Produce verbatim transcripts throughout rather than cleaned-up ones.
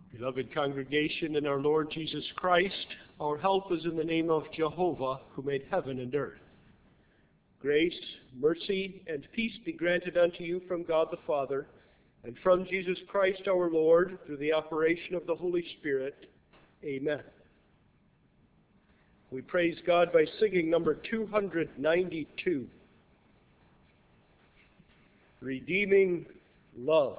Beloved congregation in our Lord Jesus Christ, our help is in the name of Jehovah, who made heaven and earth. Grace, mercy, and peace be granted unto you from God the Father, and from Jesus Christ our Lord, through the operation of the Holy Spirit. Amen. We praise God by singing number two hundred ninety-two, Redeeming Love.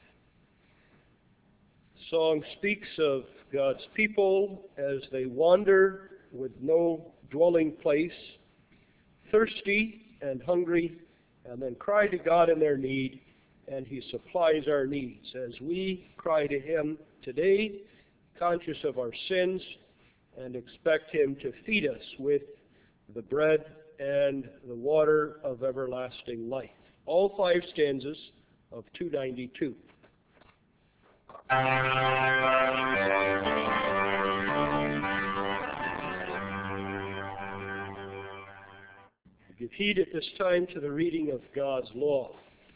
The song speaks of God's people as they wander with no dwelling place, thirsty and hungry, and then cry to God in their need, and He supplies our needs. As we cry to Him today, conscious of our sins, and expect Him to feed us with the bread and the water of everlasting life. All five stanzas of two ninety-two. Give heed at this time to the reading of God's law.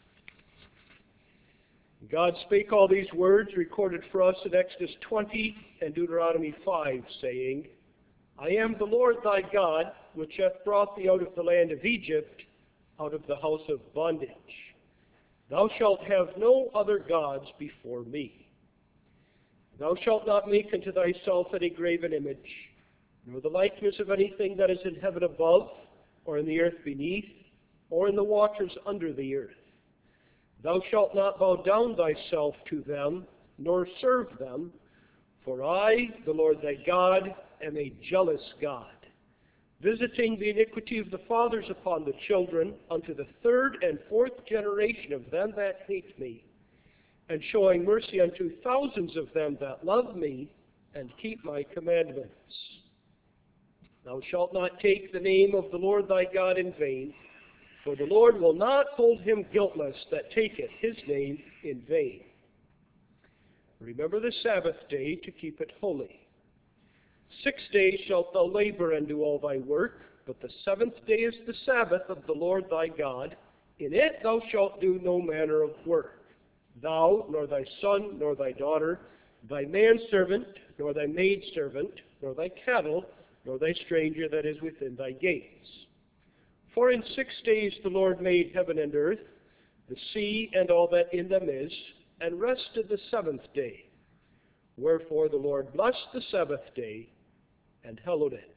God spake all these words recorded for us in Exodus twenty and Deuteronomy five, saying, I am the Lord thy God, which hath brought thee out of the land of Egypt, out of the house of bondage. Thou shalt have no other gods before me. Thou shalt not make unto thyself any graven image, nor the likeness of anything that is in heaven above, or in the earth beneath, or in the waters under the earth. Thou shalt not bow down thyself to them, nor serve them, for I, the Lord thy God, am a jealous God, visiting the iniquity of the fathers upon the children, unto the third and fourth generation of them that hate me, and showing mercy unto thousands of them that love me, and keep my commandments. Thou shalt not take the name of the Lord thy God in vain, for the Lord will not hold him guiltless that taketh his name in vain. Remember the Sabbath day to keep it holy. Six days shalt thou labor and do all thy work, but the seventh day is the Sabbath of the Lord thy God. In it thou shalt do no manner of work. Thou, nor thy son, nor thy daughter, thy manservant, nor thy maidservant, nor thy cattle, nor thy stranger that is within thy gates. For in six days the Lord made heaven and earth, the sea and all that in them is, and rested the seventh day. Wherefore the Lord blessed the Sabbath day, and hallowed it.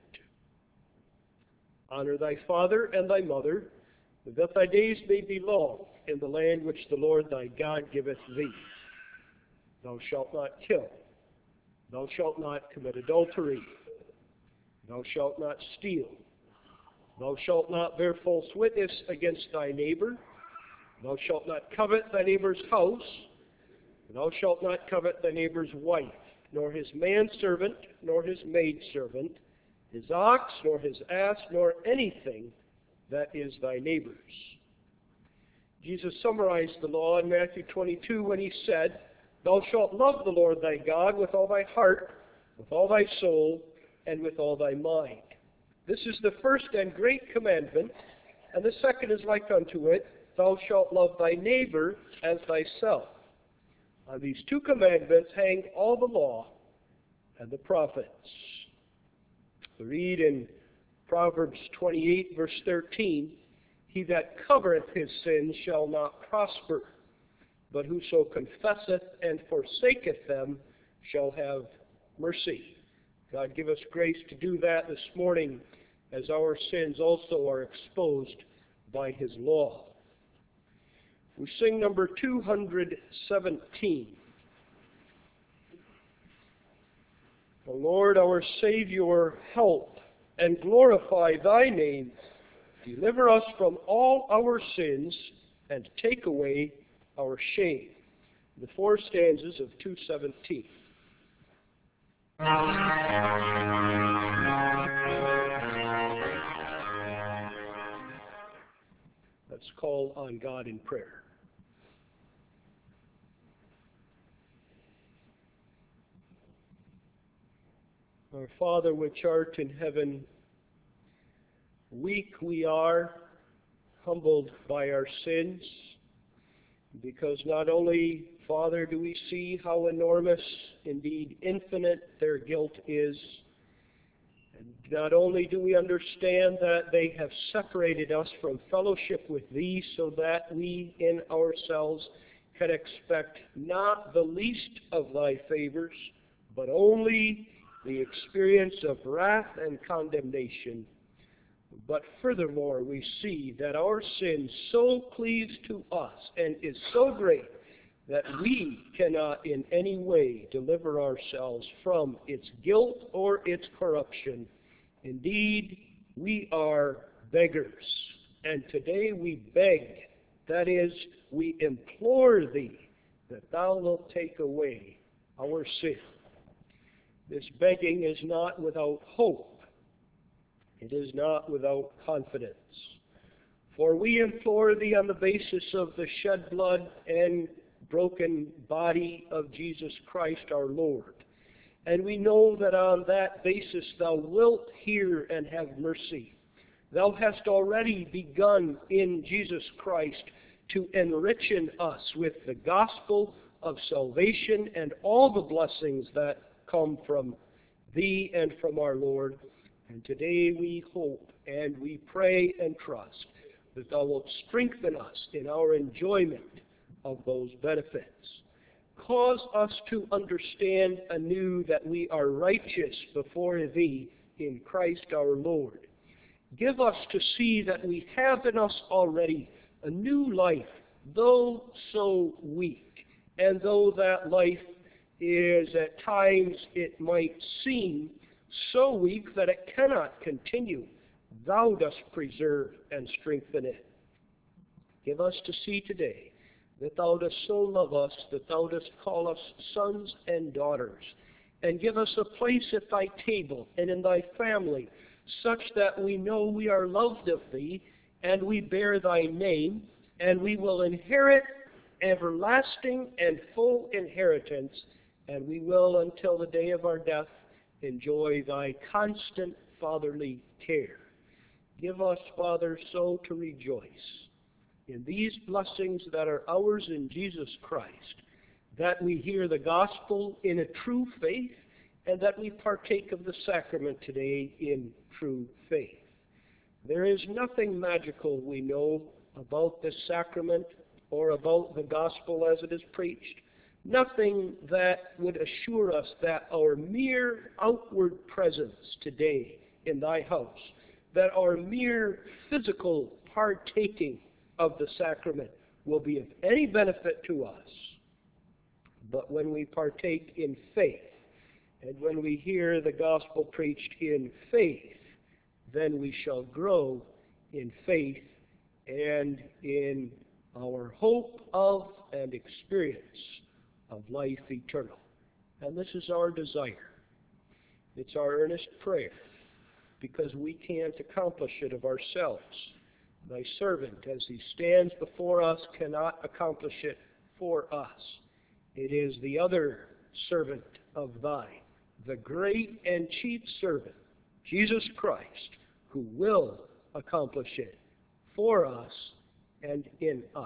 Honor thy father and thy mother, that thy days may be long in the land which the Lord thy God giveth thee. Thou shalt not kill. Thou shalt not commit adultery. Thou shalt not steal. Thou shalt not bear false witness against thy neighbor. Thou shalt not covet thy neighbor's house. Thou shalt not covet thy neighbor's wife, nor his manservant, nor his maidservant, his ox, nor his ass, nor anything that is thy neighbor's. Jesus summarized the law in Matthew twenty-two when he said, Thou shalt love the Lord thy God with all thy heart, with all thy soul, and with all thy mind. This is the first and great commandment, and the second is like unto it, Thou shalt love thy neighbor as thyself. On these two commandments hang all the law and the prophets. We read in Proverbs twenty-eight, verse thirteen, He that covereth his sins shall not prosper, but whoso confesseth and forsaketh them shall have mercy. God give us grace to do that this morning, as our sins also are exposed by His law. We sing number two hundred seventeen. O Lord, our Savior, help and glorify thy name. Deliver us from all our sins and take away our shame. The four stanzas of two seventeen. Let's call on God in prayer. Our Father which art in heaven, weak we are, humbled by our sins, because not only Father, do we see how enormous, indeed infinite, their guilt is. And not only do we understand that they have separated us from fellowship with Thee so that we in ourselves can expect not the least of Thy favors, but only the experience of wrath and condemnation. But furthermore, we see that our sin so cleaves to us and is so great that we cannot in any way deliver ourselves from its guilt or its corruption. Indeed, we are beggars. And today we beg, that is, we implore Thee that Thou wilt take away our sin. This begging is not without hope. It is not without confidence. For we implore Thee on the basis of the shed blood and broken body of Jesus Christ our Lord. And we know that on that basis Thou wilt hear and have mercy. Thou hast already begun in Jesus Christ to enrichen us with the gospel of salvation and all the blessings that come from Thee and from our Lord. And today we hope and we pray and trust that Thou wilt strengthen us in our enjoyment of those benefits. Cause us to understand anew that we are righteous before Thee in Christ our Lord. Give us to see that we have in us already a new life, though so weak, and though that life is at times, it might seem, so weak that it cannot continue, Thou dost preserve and strengthen it. Give us to see today that Thou dost so love us, that Thou dost call us sons and daughters, and give us a place at Thy table and in Thy family, such that we know we are loved of Thee, and we bear Thy name, and we will inherit everlasting and full inheritance, and we will, until the day of our death, enjoy Thy constant fatherly care. Give us, Father, so to rejoice in these blessings that are ours in Jesus Christ, that we hear the gospel in a true faith, and that we partake of the sacrament today in true faith. There is nothing magical, we know, about this sacrament or about the gospel as it is preached. Nothing that would assure us that our mere outward presence today in Thy house, that our mere physical partaking of the sacrament will be of any benefit to us. But when we partake in faith, and when we hear the gospel preached in faith, then we shall grow in faith and in our hope of and experience of life eternal. And this is our desire. It's our earnest prayer, because we can't accomplish it of ourselves. Thy servant, as he stands before us, cannot accomplish it for us. It is the other servant of Thine, the great and chief servant, Jesus Christ, who will accomplish it for us and in us.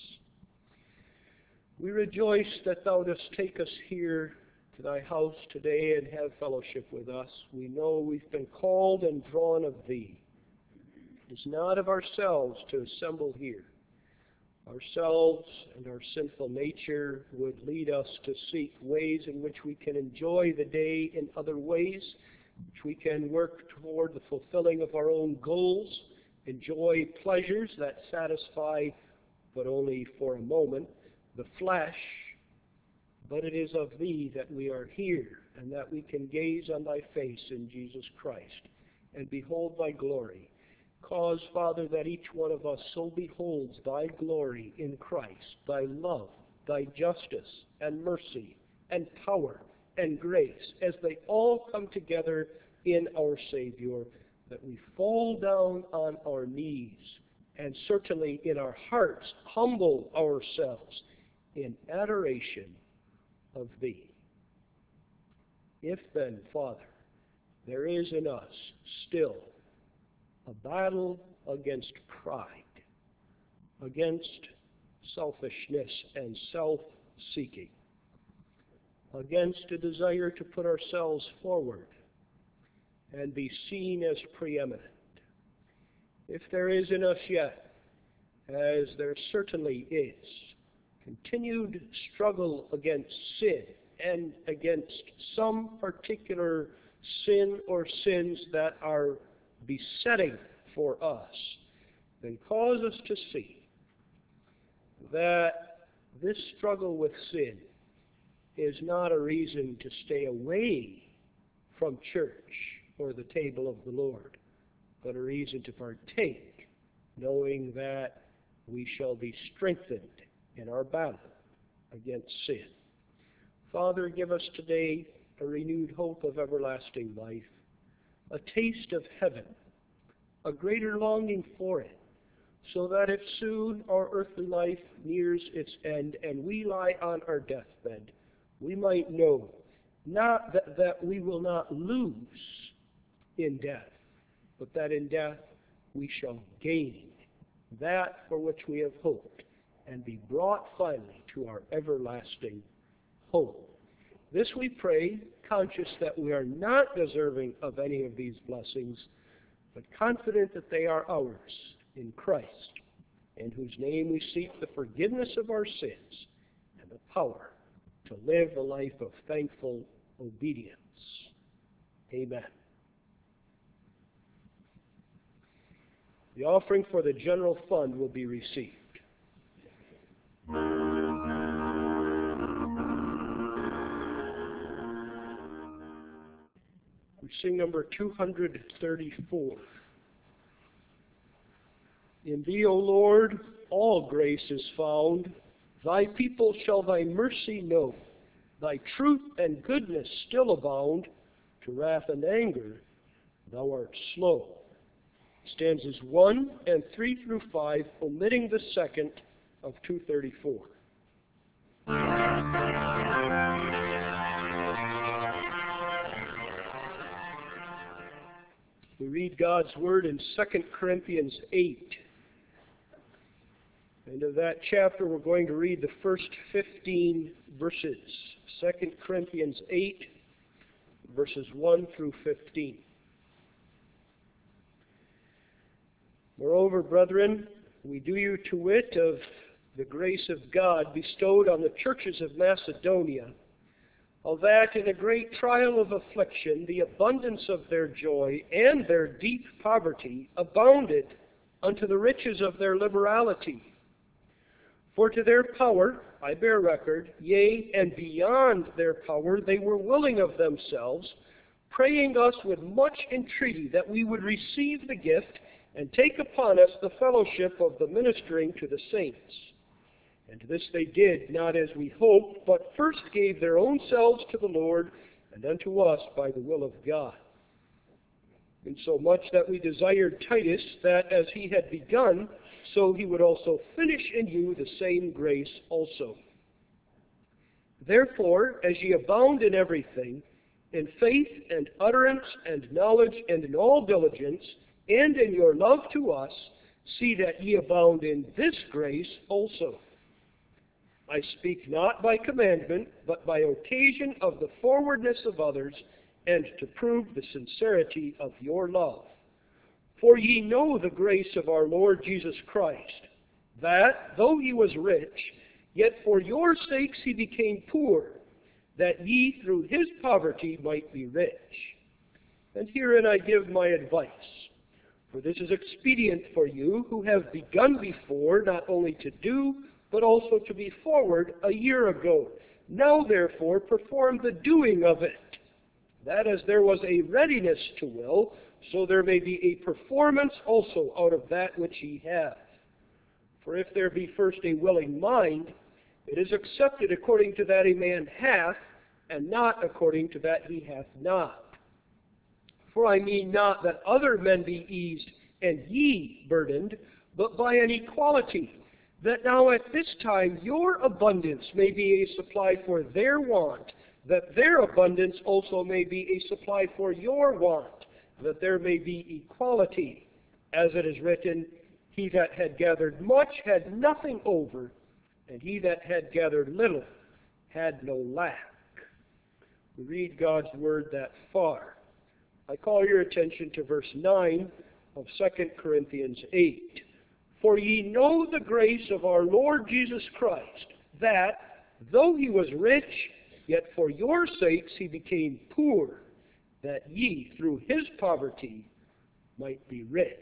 We rejoice that Thou dost take us here to Thy house today and have fellowship with us. We know we've been called and drawn of Thee. It is not of ourselves to assemble here. Ourselves and our sinful nature would lead us to seek ways in which we can enjoy the day in other ways, which we can work toward the fulfilling of our own goals, enjoy pleasures that satisfy, but only for a moment, the flesh. But it is of Thee that we are here, and that we can gaze on Thy face in Jesus Christ and behold Thy glory. Cause, Father, that each one of us so beholds Thy glory in Christ, Thy love, Thy justice, and mercy, and power, and grace, as they all come together in our Savior, that we fall down on our knees, and certainly in our hearts humble ourselves in adoration of Thee. If then, Father, there is in us still a battle against pride, against selfishness and seeking, against a desire to put ourselves forward and be seen as preeminent. If there is in us yet, as there certainly is, continued struggle against sin and against some particular sin or sins that are besetting for us, then cause us to see that this struggle with sin is not a reason to stay away from church or the table of the Lord, but a reason to partake, knowing that we shall be strengthened in our battle against sin. Father, give us today a renewed hope of everlasting life, a taste of heaven, a greater longing for it, so that if soon our earthly life nears its end and we lie on our deathbed, we might know not that, that we will not lose in death, but that in death we shall gain that for which we have hoped and be brought finally to our everlasting hope. This we pray, conscious that we are not deserving of any of these blessings, but confident that they are ours in Christ, in whose name we seek the forgiveness of our sins and the power to live a life of thankful obedience. Amen. The offering for the general fund will be received. We sing number two hundred thirty-four. In thee, O Lord, all grace is found. Thy people shall thy mercy know. Thy truth and goodness still abound. To wrath and anger thou art slow. Stanzas one and three through five, omitting the second of two thirty-four. We read God's Word in Second Corinthians eight. And of that chapter, we're going to read the first fifteen verses. Second Corinthians eight, verses one through fifteen. Moreover, brethren, we do you to wit of the grace of God bestowed on the churches of Macedonia, of that in a great trial of affliction the abundance of their joy and their deep poverty abounded unto the riches of their liberality. For to their power I bear record, yea, and beyond their power they were willing of themselves, praying us with much entreaty that we would receive the gift and take upon us the fellowship of the ministering to the saints. And this they did, not as we hoped, but first gave their own selves to the Lord, and unto us by the will of God. Insomuch that we desired Titus, that as he had begun, so he would also finish in you the same grace also. Therefore, as ye abound in everything, in faith and utterance and knowledge and in all diligence, and in your love to us, see that ye abound in this grace also. I speak not by commandment, but by occasion of the forwardness of others, and to prove the sincerity of your love. For ye know the grace of our Lord Jesus Christ, that, though he was rich, yet for your sakes he became poor, that ye through his poverty might be rich. And herein I give my advice. For this is expedient for you, who have begun before, not only to do, but also to be forward a year ago. Now therefore perform the doing of it, that as there was a readiness to will, so there may be a performance also out of that which ye have. For if there be first a willing mind, it is accepted according to that a man hath, and not according to that he hath not. For I mean not that other men be eased and ye burdened, but by an equality, that now at this time your abundance may be a supply for their want, that their abundance also may be a supply for your want, that there may be equality. As it is written, he that had gathered much had nothing over, and he that had gathered little had no lack. We read God's word that far. I call your attention to verse nine of Second Corinthians eight. For ye know the grace of our Lord Jesus Christ, that, though he was rich, yet for your sakes he became poor, that ye, through his poverty, might be rich.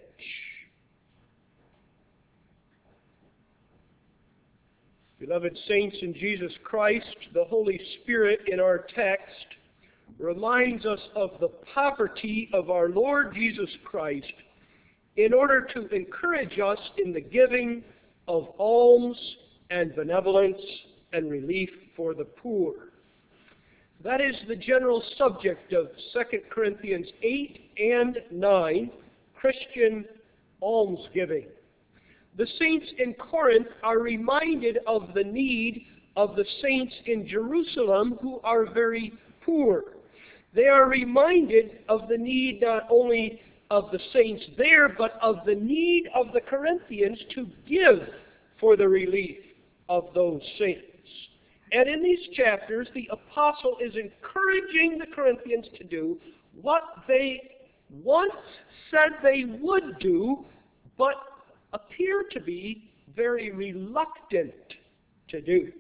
Beloved saints in Jesus Christ, the Holy Spirit in our text reminds us of the poverty of our Lord Jesus Christ in order to encourage us in the giving of alms and benevolence and relief for the poor. That is the general subject of Second Corinthians eight and nine, Christian almsgiving. The saints in Corinth are reminded of the need of the saints in Jerusalem who are very poor. They are reminded of the need not only of the saints there, but of the need of the Corinthians to give for the relief of those saints. And in these chapters, the apostle is encouraging the Corinthians to do what they once said they would do, but appear to be very reluctant to do.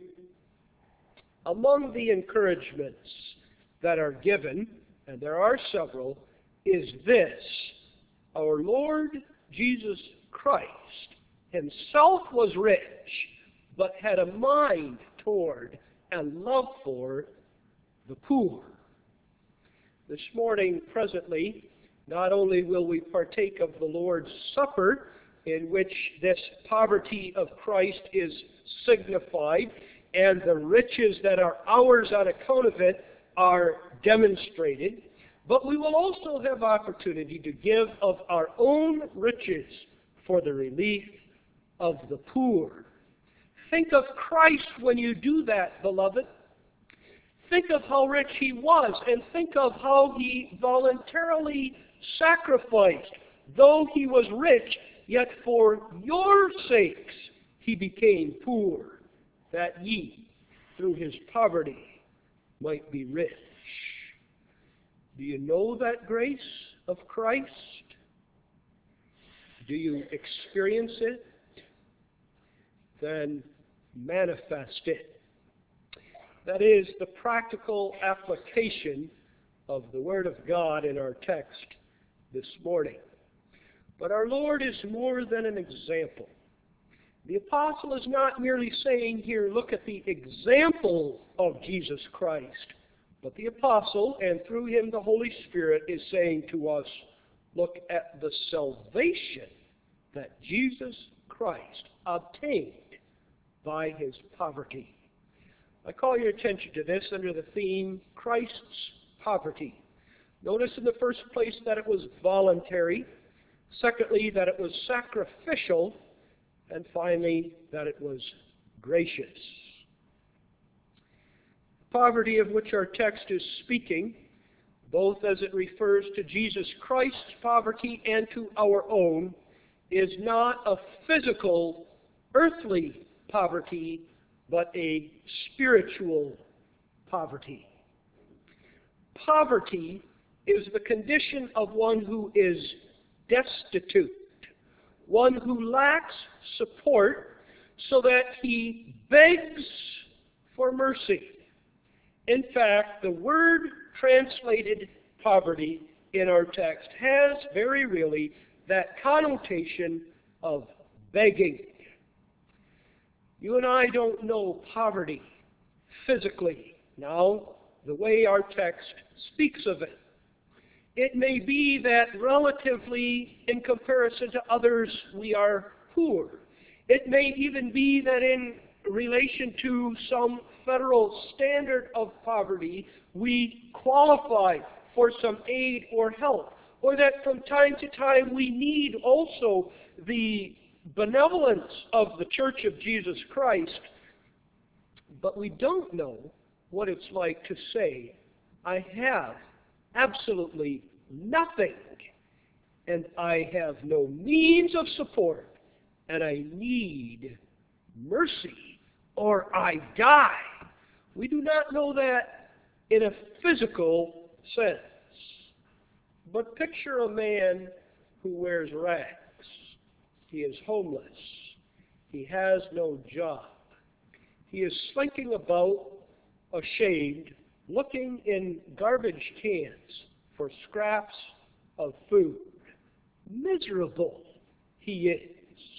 Among the encouragements that are given, and there are several, is this: our Lord Jesus Christ himself was rich, but had a mind toward and love for the poor. This morning, presently, not only will we partake of the Lord's Supper, in which this poverty of Christ is signified, and the riches that are ours on account of it are demonstrated, but we will also have opportunity to give of our own riches for the relief of the poor. Think of Christ when you do that, beloved. Think of how rich he was, and think of how he voluntarily sacrificed. Though he was rich, yet for your sakes he became poor, that ye, through his poverty, might be rich. Do you know that grace of Christ? Do you experience it? Then manifest it. That is the practical application of the Word of God in our text this morning. But our Lord is more than an example. The apostle is not merely saying here, look at the example of Jesus Christ. But the apostle, and through him the Holy Spirit, is saying to us, look at the salvation that Jesus Christ obtained by his poverty. I call your attention to this under the theme, Christ's poverty. Notice in the first place that it was voluntary. Secondly, that it was sacrificial. And finally, that it was gracious. The poverty of which our text is speaking, both as it refers to Jesus Christ's poverty and to our own, is not a physical, earthly poverty, but a spiritual poverty. Poverty is the condition of one who is destitute, one who lacks support, so that he begs for mercy. In fact, the word translated poverty in our text has very really that connotation of begging. You and I don't know poverty physically now, the way our text speaks of it. It may be that relatively, in comparison to others, we are poor. It may even be that in relation to some federal standard of poverty, we qualify for some aid or help. Or that from time to time we need also the benevolence of the Church of Jesus Christ. But we don't know what it's like to say, I have absolutely nothing, and I have no means of support, and I need mercy, or I die. We do not know that in a physical sense. But picture a man who wears rags. He is homeless. He has no job. He is slinking about, ashamed, looking in garbage cans for scraps of food. Miserable he is.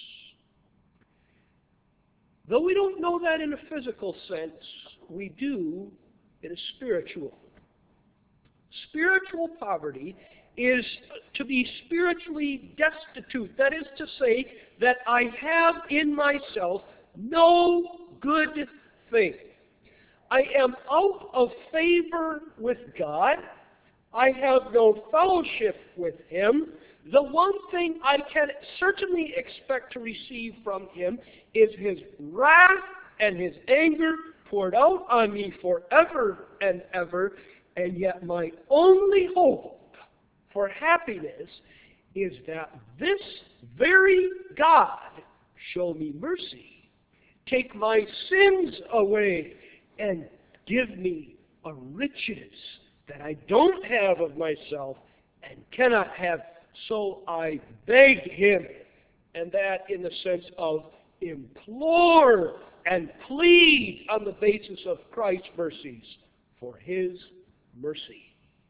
Though we don't know that in a physical sense, we do in a spiritual. Spiritual poverty is to be spiritually destitute. That is to say that I have in myself no good thing. I am out of favor with God. I have no fellowship with Him. The one thing I can certainly expect to receive from Him is His wrath and His anger poured out on me forever and ever, and yet my only hope for happiness is that this very God show me mercy, take my sins away, and give me a riches that I don't have of myself and cannot have, so I beg Him, and that in the sense of implore and plead on the basis of Christ's mercies for His mercy.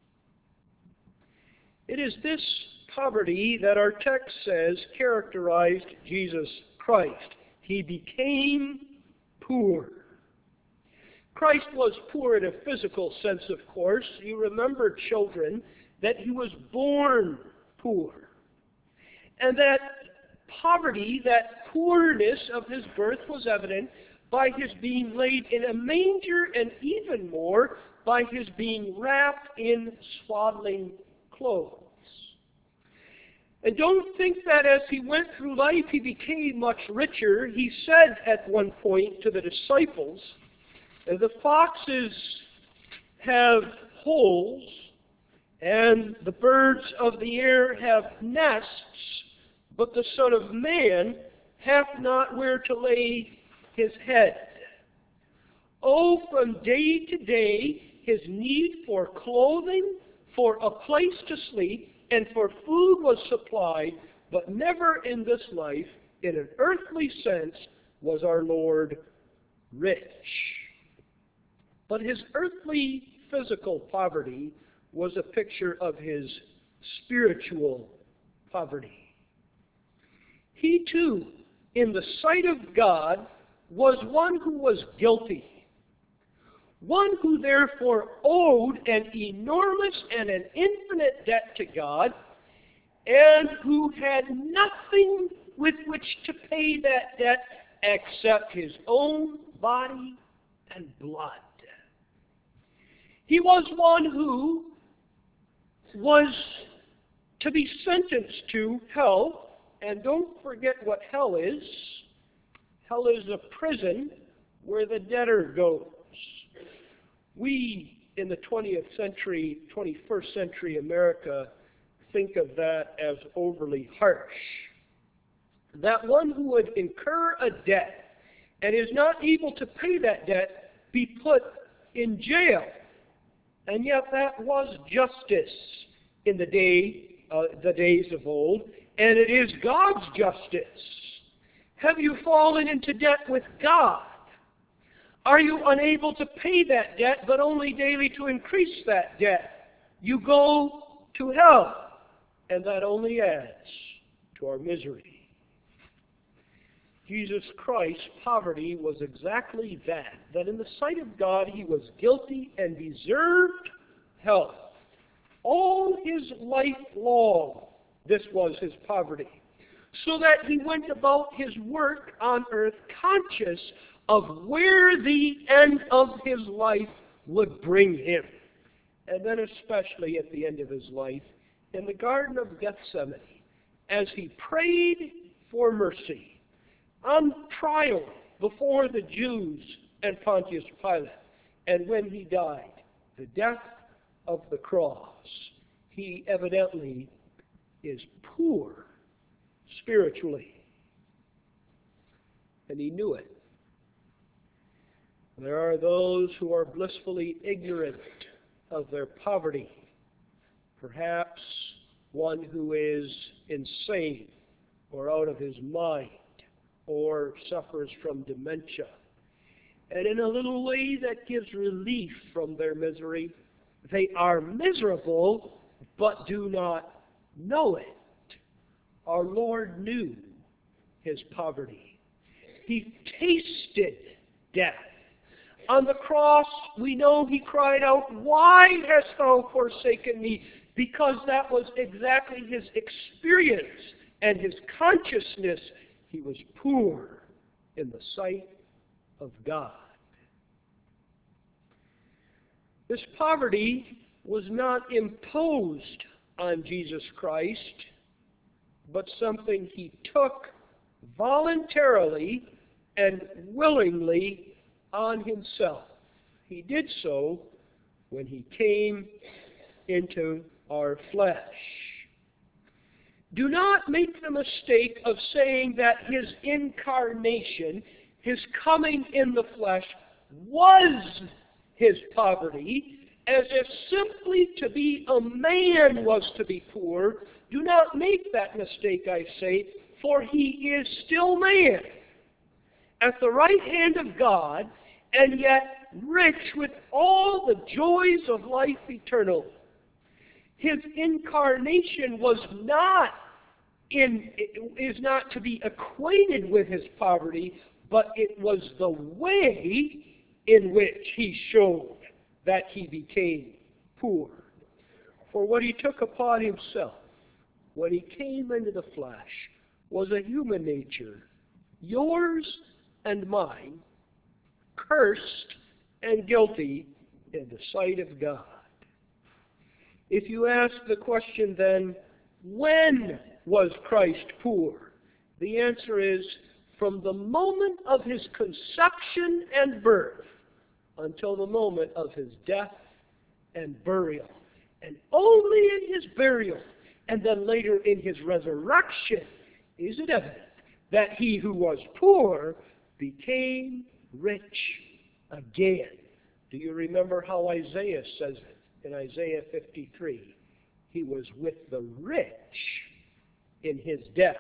It is this poverty that our text says characterized Jesus Christ. He became poor. Christ was poor in a physical sense, of course. You remember, children, that He was born poor. And that poverty, that poorness of His birth was evident by His being laid in a manger, and even more by His being wrapped in swaddling clothes. And don't think that as He went through life He became much richer. He said at one point to the disciples, the foxes have holes and the birds of the air have nests, but the Son of Man hath not where to lay His head. Oh, from day to day His need for clothing, for a place to sleep, and for food was supplied, but never in this life, in an earthly sense, was our Lord rich. But His earthly physical poverty was a picture of His spiritual poverty. He too, in the sight of God, was one who was guilty. One who therefore owed an enormous and an infinite debt to God, and who had nothing with which to pay that debt except His own body and blood. He was one who was to be sentenced to hell, and don't forget what hell is. Hell is a prison where the debtor goes. We, in the twentieth century, twenty-first century America, think of that as overly harsh. That one who would incur a debt and is not able to pay that debt be put in jail. And yet that was justice in the day, uh, the days of old, and it is God's justice. Have you fallen into debt with God? Are you unable to pay that debt, but only daily to increase that debt? You go to hell, and that only adds to our misery. Jesus Christ's poverty was exactly that, that in the sight of God He was guilty and deserved hell. All His life long, this was His poverty, so that He went about His work on earth conscious of where the end of His life would bring Him. And then especially at the end of His life, in the Garden of Gethsemane, as He prayed for mercy, on trial before the Jews and Pontius Pilate, and when He died, the death of the cross, He evidently is poor spiritually. And He knew it. There are those who are blissfully ignorant of their poverty. Perhaps one who is insane or out of his mind or suffers from dementia. And in a little way that gives relief from their misery, they are miserable but do not know it. Our Lord knew his poverty. He tasted death. On the cross, we know he cried out, "Why hast thou forsaken me?" Because that was exactly his experience and his consciousness. He was poor in the sight of God. This poverty was not imposed on Jesus Christ, but something he took voluntarily and willingly on himself. He did so when he came into our flesh. Do not make the mistake of saying that his incarnation, his coming in the flesh, was his poverty, as if simply to be a man was to be poor. Do not make that mistake, I say, for he is still man, at the right hand of God, and yet rich with all the joys of life eternal. His incarnation was not in, is not to be equated with his poverty, but it was the way in which he showed that he became poor. For what he took upon himself when he came into the flesh was a human nature, yours and mine, cursed and guilty in the sight of God. If you ask the question then, when was Christ poor? The answer is, from the moment of his conception and birth until the moment of his death and burial. And only in his burial and then later in his resurrection is it evident that he who was poor became rich again. Do you remember how Isaiah says it in Isaiah fifty-three? He was with the rich in his death.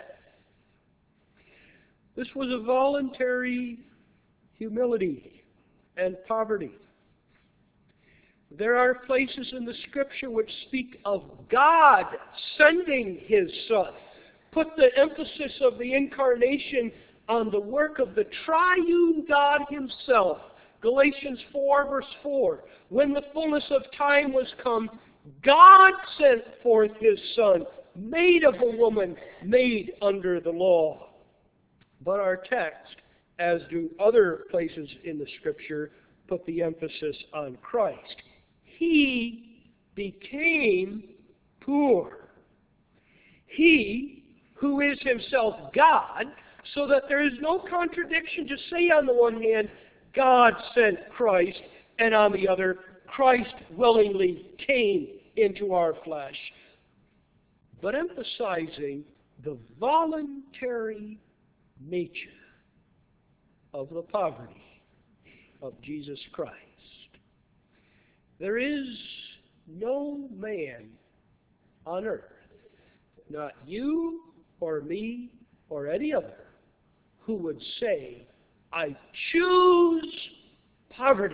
This was a voluntary humility and poverty. There are places in the Scripture which speak of God sending his Son. Put the emphasis of the incarnation on the work of the triune God himself. Galatians four, verse four. When the fullness of time was come, God sent forth his Son, made of a woman, made under the law. But our text, as do other places in the Scripture, put the emphasis on Christ. He became poor. He, who is himself God, so that there is no contradiction to say on the one hand, God sent Christ, and on the other, Christ willingly came into our flesh. But emphasizing the voluntary nature of the poverty of Jesus Christ. There is no man on earth, not you or me or any other, who would say, I choose poverty.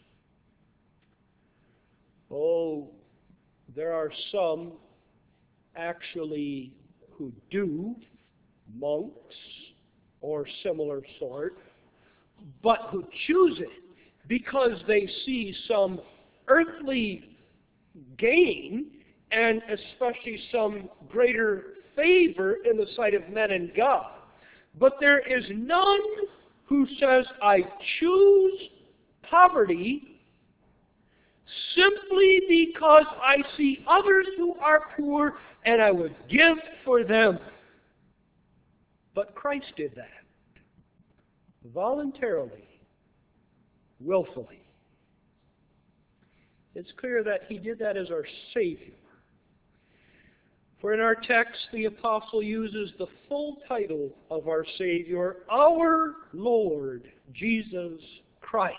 Oh, there are some actually who do, monks or similar sort, but who choose it because they see some earthly gain and especially some greater favor in the sight of men and God. But there is none who says, I choose poverty simply because I see others who are poor and I would give for them. But Christ did that voluntarily, willfully. It's clear that he did that as our Savior. For in our text, the apostle uses the full title of our Savior, our Lord Jesus Christ.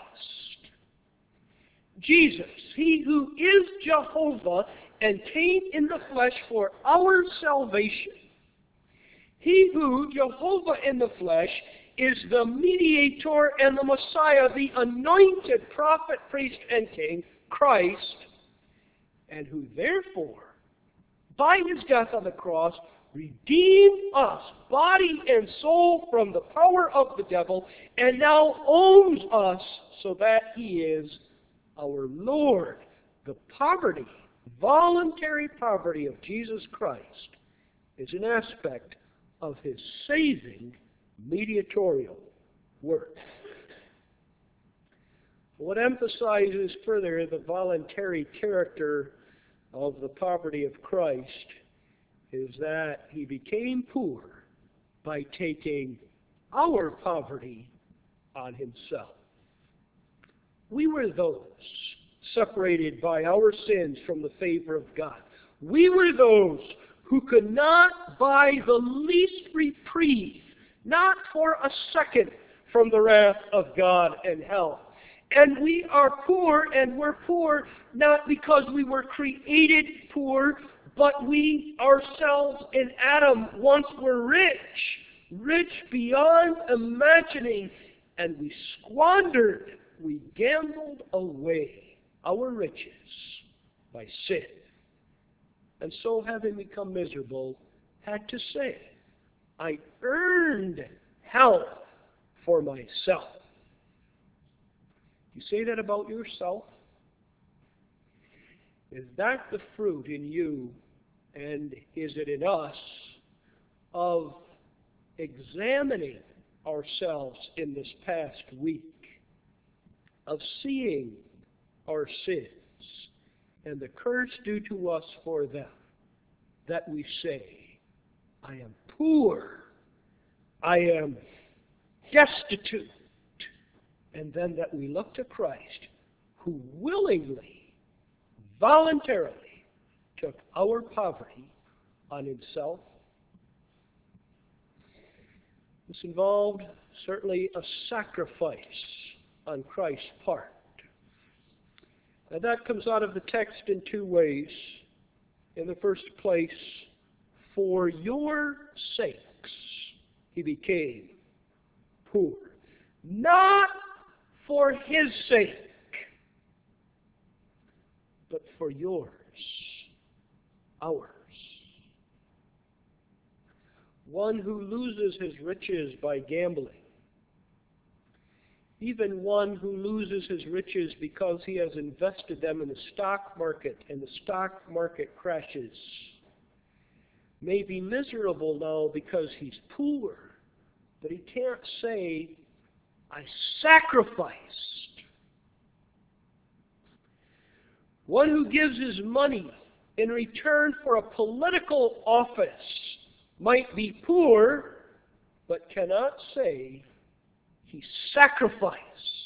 Jesus, he who is Jehovah and came in the flesh for our salvation. He who, Jehovah in the flesh, is the mediator and the Messiah, the anointed prophet, priest, and king, Christ, and who therefore, by his death on the cross, redeemed us, body and soul, from the power of the devil, and now owns us so that he is our Lord. The poverty, voluntary poverty of Jesus Christ is an aspect of his saving mediatorial work. What emphasizes further the voluntary character of the poverty of Christ is that he became poor by taking our poverty on himself. We were those separated by our sins from the favor of God. We were those who could not buy the least reprieve, not for a second, from the wrath of God and hell. And we are poor, and we're poor not because we were created poor, but we ourselves in Adam once were rich, rich beyond imagining, and we squandered, we gambled away our riches by sin. And so, having become miserable, had to say, I earned hell for myself. You say that about yourself? Is that the fruit in you, and is it in us, of examining ourselves in this past week, of seeing our sins and the curse due to us for them, that we say, I am poor, I am destitute, and then that we look to Christ, who willingly, voluntarily took our poverty on himself. This involved certainly a sacrifice on Christ's part. Now that comes out of the text in two ways. In the first place, for your sakes he became poor. Not for his sake, but for yours, ours. One who loses his riches by gambling, even one who loses his riches because he has invested them in the stock market and the stock market crashes, may be miserable now because he's poor, but he can't say, I sacrificed. One who gives his money in return for a political office might be poor, but cannot say he sacrificed.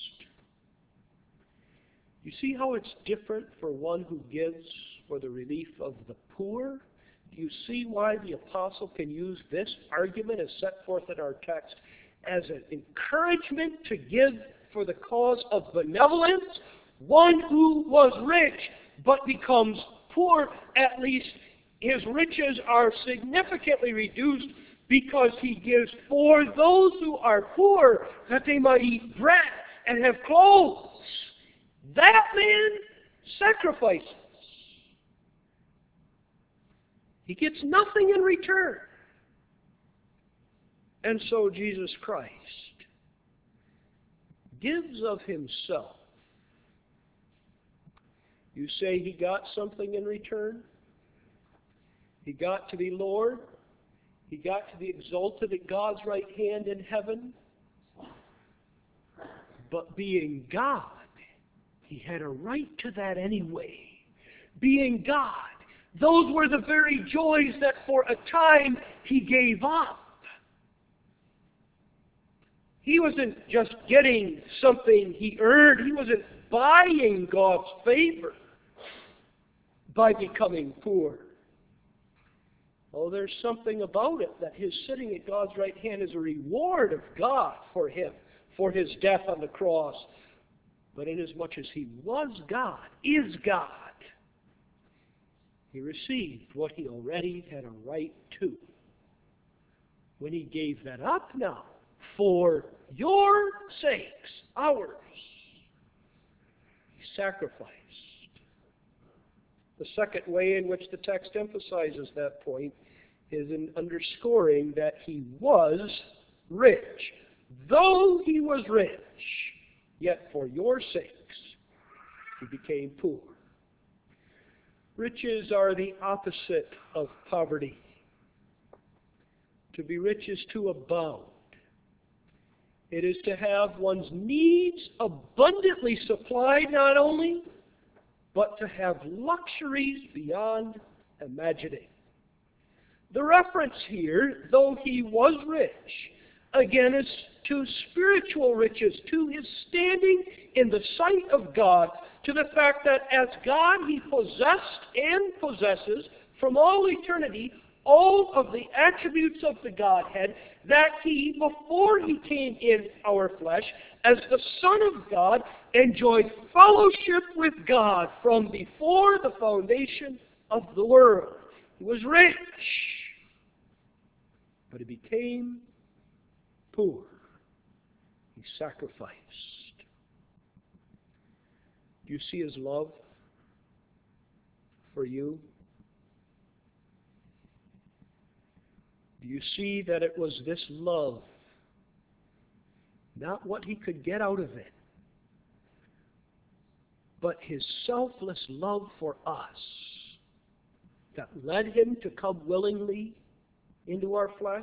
You see how it's different for one who gives for the relief of the poor? Do you see why the apostle can use this argument as set forth in our text as an encouragement to give for the cause of benevolence? One who was rich but becomes poor, at least his riches are significantly reduced because he gives for those who are poor, that they might eat bread and have clothes. That man sacrifices. He gets nothing in return. And so Jesus Christ gives of himself. You say he got something in return? He got to be Lord. He got to be exalted at God's right hand in heaven. But being God, he had a right to that anyway. Being God, those were the very joys that for a time he gave up. He wasn't just getting something he earned. He wasn't buying God's favor by becoming poor. Oh, there's something about it that his sitting at God's right hand is a reward of God for him, for his death on the cross. But inasmuch as he was God, is God, he received what he already had a right to. When he gave that up now, for your sakes, ours, he sacrificed. The second way in which the text emphasizes that point is in underscoring that he was rich. Though he was rich, yet for your sakes he became poor. Riches are the opposite of poverty. To be rich is to abound. It is to have one's needs abundantly supplied not only, but to have luxuries beyond imagining. The reference here, though he was rich, again is to spiritual riches, to his standing in the sight of God, to the fact that as God he possessed and possesses from all eternity all of the attributes of the Godhead, that he, before he came in our flesh, as the Son of God, enjoyed fellowship with God from before the foundation of the world. He was rich, but he became poor. He sacrificed. Do you see his love for you? Do you see that it was this love, not what he could get out of it, but his selfless love for us, that led him to come willingly into our flesh?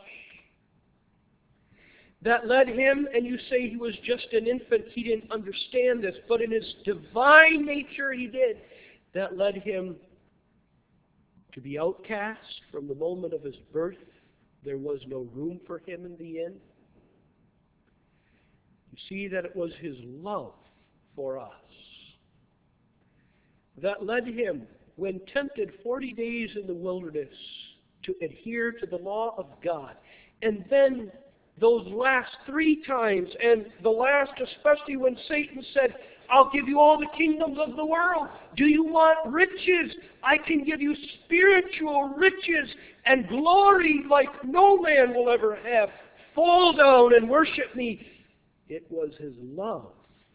That led him, and you say he was just an infant, he didn't understand this, but in his divine nature he did. That led him to be outcast from the moment of his birth. There was no room for him in the inn. You see that it was his love for us that led him, when tempted forty days in the wilderness, to adhere to the law of God. And then those last three times, and the last especially when Satan said, I'll give you all the kingdoms of the world. Do you want riches? I can give you spiritual riches and glory like no man will ever have. Fall down and worship me. It was his love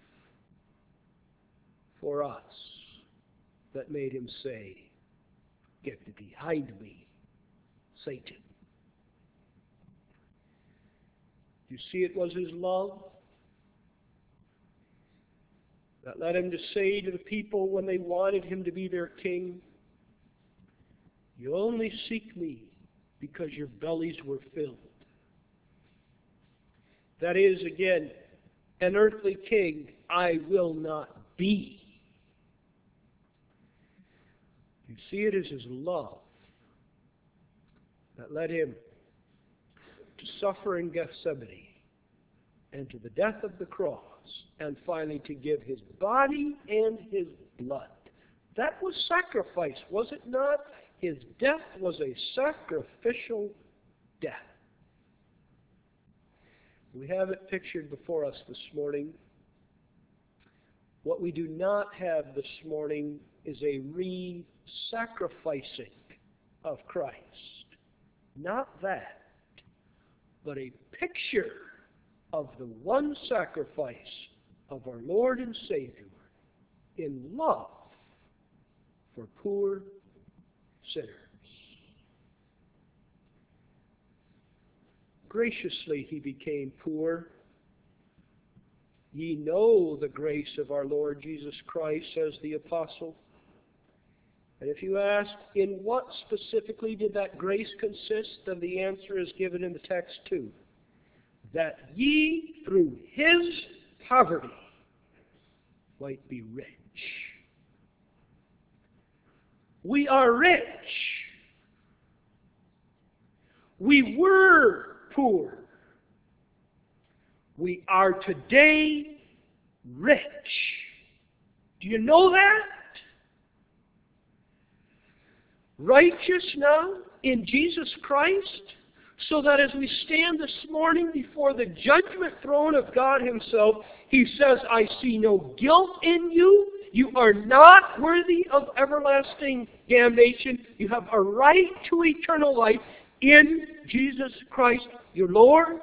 for us that made him say, get behind me, Satan. You see, it was his love that led him to say to the people when they wanted him to be their king, you only seek me because your bellies were filled. That is, again, an earthly king I will not be. You see, it is his love that led him to suffer in Gethsemane and to the death of the cross, and finally to give his body and his blood. That was sacrifice, was it not? His death was a sacrificial death. We have it pictured before us this morning. What we do not have this morning is a re-sacrificing of Christ. Not that, but a picture of the one sacrifice of our Lord and Savior in love for poor sinners. Graciously he became poor. Ye know the grace of our Lord Jesus Christ, says the apostle. And if you ask, in what specifically did that grace consist, then the answer is given in the text too. That ye through his poverty might be rich. We are rich. We were poor. We are today rich. Do you know that? Righteous now in Jesus Christ, So that as we stand this morning before the judgment throne of God Himself, He says, I see no guilt in you. You are not worthy of everlasting damnation. You have a right to eternal life in Jesus Christ, your Lord.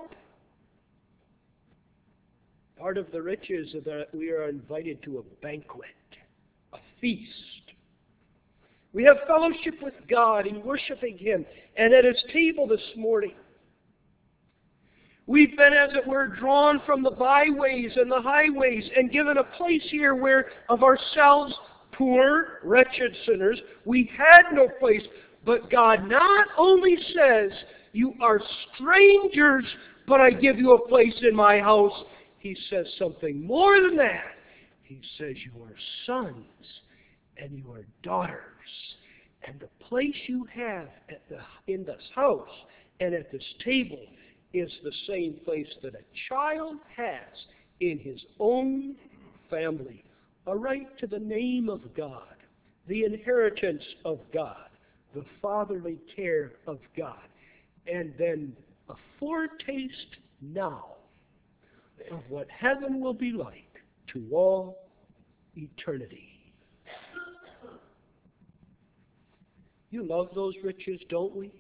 Part of the riches is that we are invited to a banquet, a feast. We have fellowship with God in worshiping Him. And at His table this morning, we've been, as it were, drawn from the byways and the highways and given a place here where of ourselves, poor, wretched sinners, we had no place. But God not only says, you are strangers, but I give you a place in my house. He says something more than that. He says you are sons and you are daughters. And the place you have at the, in this house and at this table is the same place that a child has in his own family. A right to the name of God, the inheritance of God, the fatherly care of God, and then a foretaste now of what heaven will be like to all eternity. You love those riches, don't we?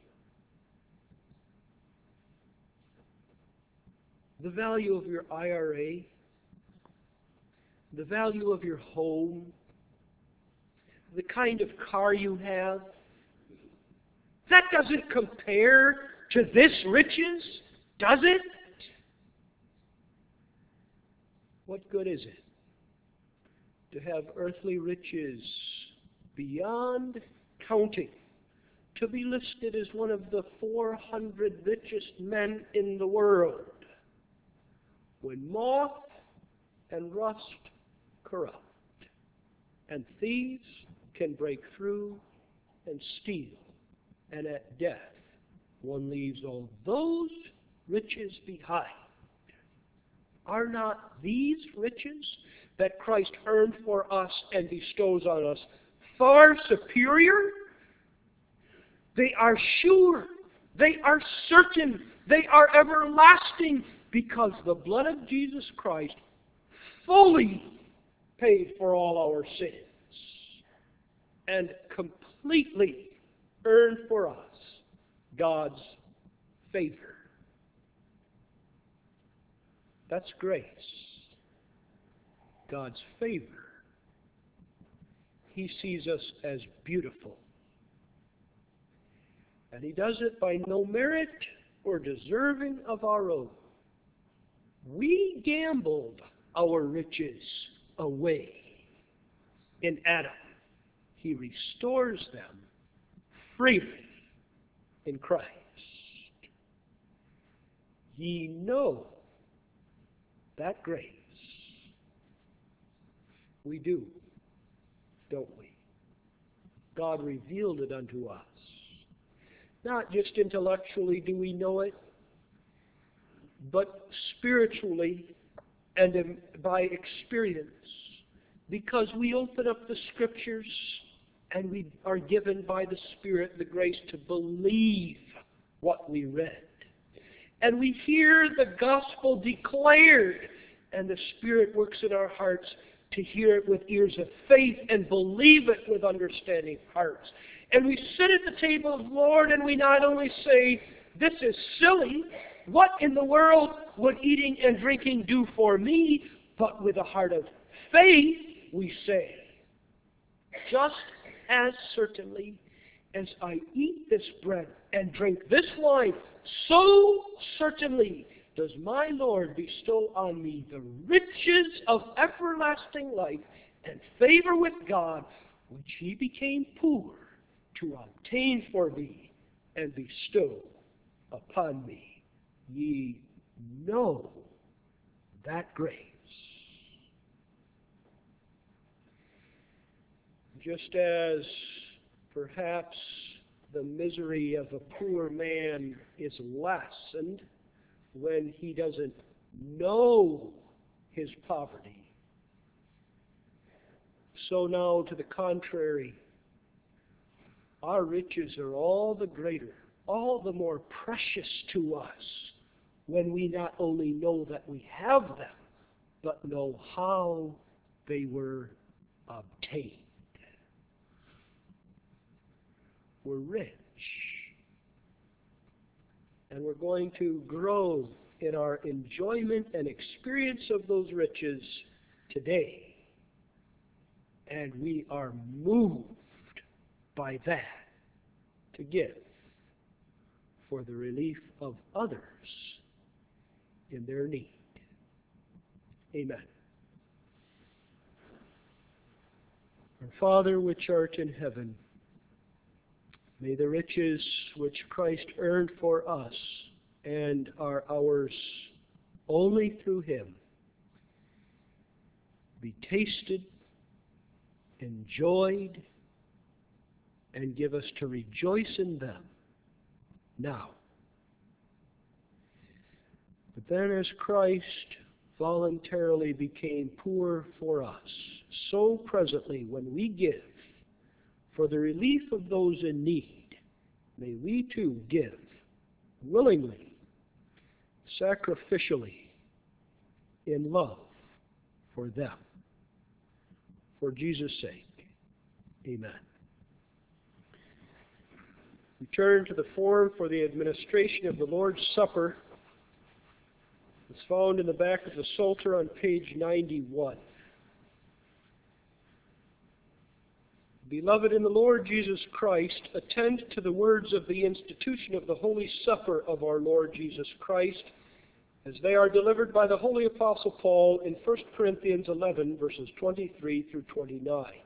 The value of your I R A, the value of your home, the kind of car you have, that doesn't compare to this riches, does it? What good is it to have earthly riches beyond counting, to be listed as one of the four hundred richest men in the world, when moth and rust corrupt, and thieves can break through and steal, and at death one leaves all those riches behind? Are not these riches that Christ earned for us and bestows on us far superior? They are sure. They are certain. They are everlasting, because the blood of Jesus Christ fully paid for all our sins and completely earned for us God's favor. That's grace. God's favor. He sees us as beautiful. And He does it by no merit or deserving of our own. We gambled our riches away in Adam. He restores them freely in Christ. Ye know that grace. We do, don't we? God revealed it unto us. Not just intellectually do we know it, but spiritually and by experience, because we open up the Scriptures and we are given by the Spirit the grace to believe what we read. And we hear the gospel declared, and the Spirit works in our hearts to hear it with ears of faith and believe it with understanding hearts. And we sit at the table of the Lord and we not only say, this is silly, what in the world would eating and drinking do for me? But with a heart of faith, we say, just as certainly as I eat this bread and drink this wine, so certainly does my Lord bestow on me the riches of everlasting life and favor with God, which He became poor to obtain for me and bestow upon me. Ye know that grace. Just as perhaps the misery of a poor man is lessened when he doesn't know his poverty, so now to the contrary, our riches are all the greater all the more precious to us when we not only know that we have them, but know how they were obtained. We're rich. And we're going to grow in our enjoyment and experience of those riches today. And we are moved by that to give for the relief of others in their need. Amen. Our Father which art in heaven, may the riches which Christ earned for us and are ours only through Him be tasted, enjoyed, and give us to rejoice in them now. But then as Christ voluntarily became poor for us, so presently when we give for the relief of those in need, may we too give willingly, sacrificially, in love for them. For Jesus' sake, amen. We turn to the form for the administration of the Lord's Supper. It's found in the back of the Psalter on page ninety-one. Beloved in the Lord Jesus Christ, attend to the words of the institution of the Holy Supper of our Lord Jesus Christ, as they are delivered by the Holy Apostle Paul in First Corinthians eleven, verses twenty-three through twenty-nine.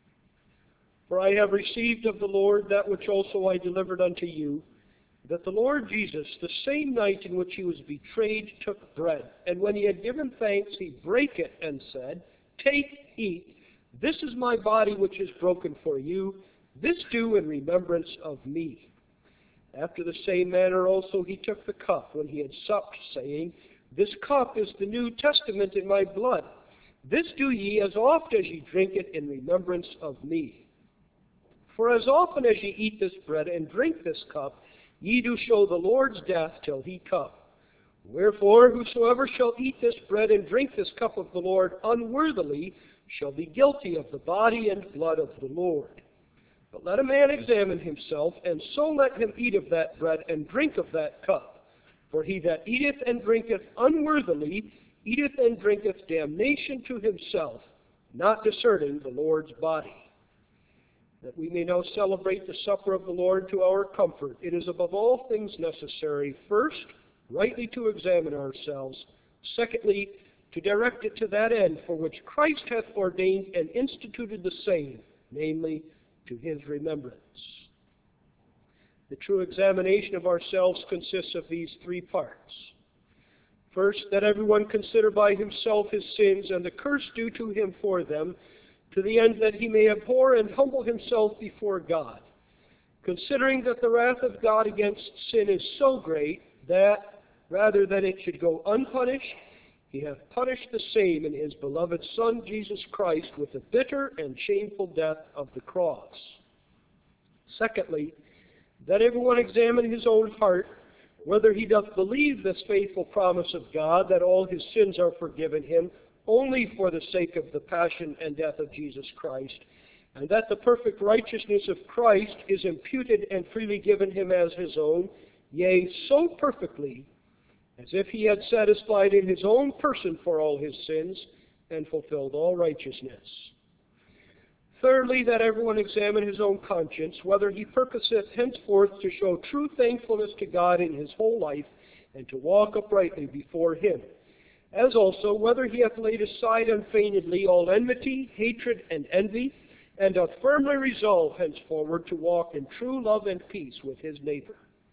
For I have received of the Lord that which also I delivered unto you, that the Lord Jesus, the same night in which he was betrayed, took bread, and when he had given thanks, he brake it and said, Take, eat, this is my body which is broken for you, this do in remembrance of me. After the same manner also he took the cup when he had supped, saying, This cup is the New Testament in my blood. This do ye as oft as ye drink it in remembrance of me. For as often as ye eat this bread and drink this cup, ye do show the Lord's death till he come. Wherefore, whosoever shall eat this bread and drink this cup of the Lord unworthily shall be guilty of the body and blood of the Lord. But let a man examine himself, and so let him eat of that bread and drink of that cup. For he that eateth and drinketh unworthily eateth and drinketh damnation to himself, not discerning the Lord's body. That we may now celebrate the supper of the Lord to our comfort, it is above all things necessary, first, rightly to examine ourselves, secondly, to direct it to that end for which Christ hath ordained and instituted the same, namely, to his remembrance. The true examination of ourselves consists of these three parts. First, that everyone consider by himself his sins and the curse due to him for them, to the end that he may abhor and humble himself before God, considering that the wrath of God against sin is so great that, rather than it should go unpunished, he hath punished the same in his beloved Son, Jesus Christ, with the bitter and shameful death of the cross. Secondly, that everyone examine his own heart, whether he doth believe this faithful promise of God, that all his sins are forgiven him, only for the sake of the passion and death of Jesus Christ, and that the perfect righteousness of Christ is imputed and freely given him as his own, yea, so perfectly, as if he had satisfied in his own person for all his sins, and fulfilled all righteousness. Thirdly, that everyone examine his own conscience, whether he purposeth henceforth to show true thankfulness to God in his whole life, and to walk uprightly before him, as also whether he hath laid aside unfeignedly all enmity, hatred, and envy, and doth firmly resolve henceforward to walk in true love and peace with his neighbor.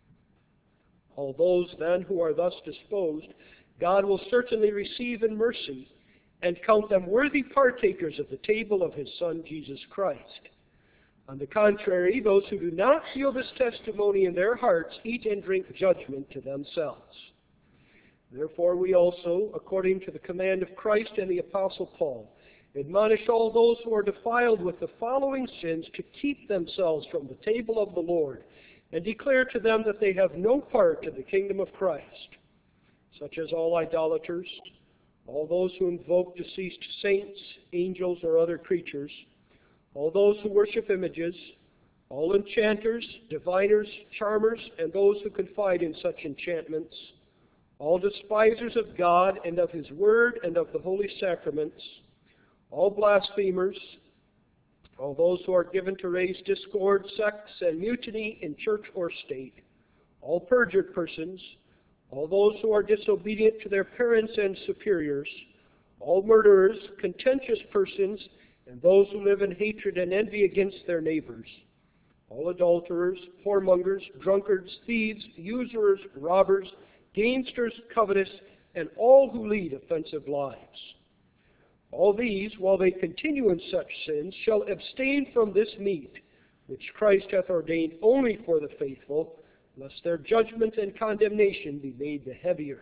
All those, then, who are thus disposed, God will certainly receive in mercy, and count them worthy partakers of the table of his Son, Jesus Christ. On the contrary, those who do not feel this testimony in their hearts eat and drink judgment to themselves. Therefore we also, according to the command of Christ and the Apostle Paul, admonish all those who are defiled with the following sins to keep themselves from the table of the Lord, and declare to them that they have no part in the kingdom of Christ, such as all idolaters, all those who invoke deceased saints, angels, or other creatures, all those who worship images, all enchanters, diviners, charmers, and those who confide in such enchantments, all despisers of God and of His Word and of the holy sacraments, all blasphemers, all those who are given to raise discord, sects, and mutiny in church or state, all perjured persons, all those who are disobedient to their parents and superiors, all murderers, contentious persons, and those who live in hatred and envy against their neighbors, all adulterers, whoremongers, drunkards, thieves, usurers, robbers, gamesters, covetous, and all who lead offensive lives. All these, while they continue in such sins, shall abstain from this meat, which Christ hath ordained only for the faithful, lest their judgment and condemnation be made the heavier.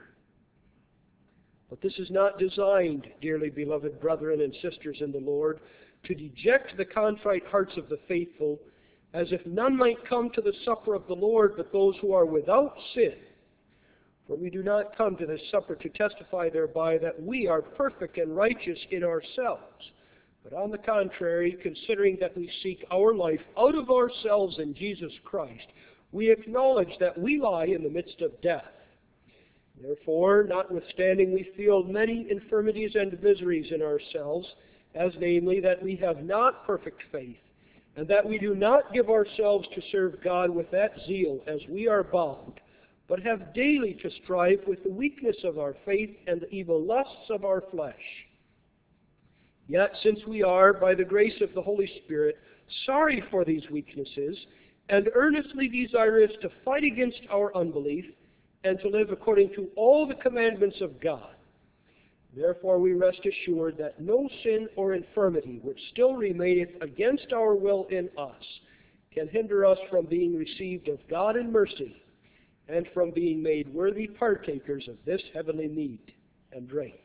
But this is not designed, dearly beloved brethren and sisters in the Lord, to deject the contrite hearts of the faithful, as if none might come to the supper of the Lord but those who are without sin. For we do not come to this supper to testify thereby that we are perfect and righteous in ourselves, but on the contrary, considering that we seek our life out of ourselves in Jesus Christ, we acknowledge that we lie in the midst of death. Therefore, notwithstanding we feel many infirmities and miseries in ourselves, as namely that we have not perfect faith, and that we do not give ourselves to serve God with that zeal as we are bound, but have daily to strive with the weakness of our faith and the evil lusts of our flesh. Yet, since we are, by the grace of the Holy Spirit, sorry for these weaknesses, and earnestly desirous to fight against our unbelief, and to live according to all the commandments of God, therefore we rest assured that no sin or infirmity which still remaineth against our will in us can hinder us from being received of God in mercy, and from being made worthy partakers of this heavenly meat and drink.